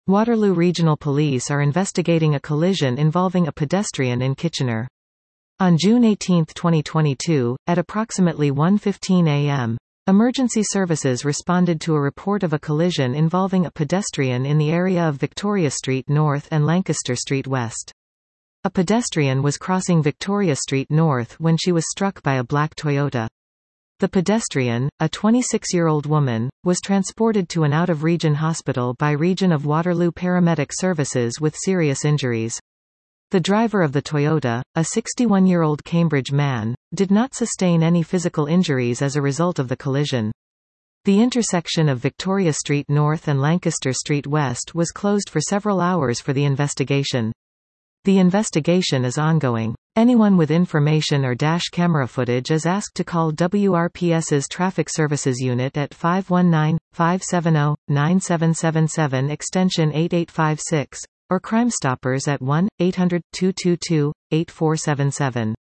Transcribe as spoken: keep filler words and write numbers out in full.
Waterloo Regional Police are investigating a collision involving a pedestrian in Kitchener. On June eighteenth twenty twenty-two, at approximately one fifteen a m, emergency services responded to a report of a collision involving a pedestrian in the area of Victoria Street North and Lancaster Street West. A pedestrian was crossing Victoria Street North when she was struck by a black Toyota. The pedestrian, a twenty-six-year-old woman, was transported to an out-of-region hospital by Region of Waterloo Paramedic Services with serious injuries. The driver of the Toyota, a sixty-one-year-old Cambridge man, did not sustain any physical injuries as a result of the collision. The intersection of Victoria Street North and Lancaster Street West was closed for several hours for the investigation. The investigation is ongoing. Anyone with information or dash camera footage is asked to call W R P S's Traffic Services Unit at five one nine, five seven zero, nine seven seven seven extension eight eight five six, or Crime Stoppers at one eight hundred, two two two, eight four seven seven.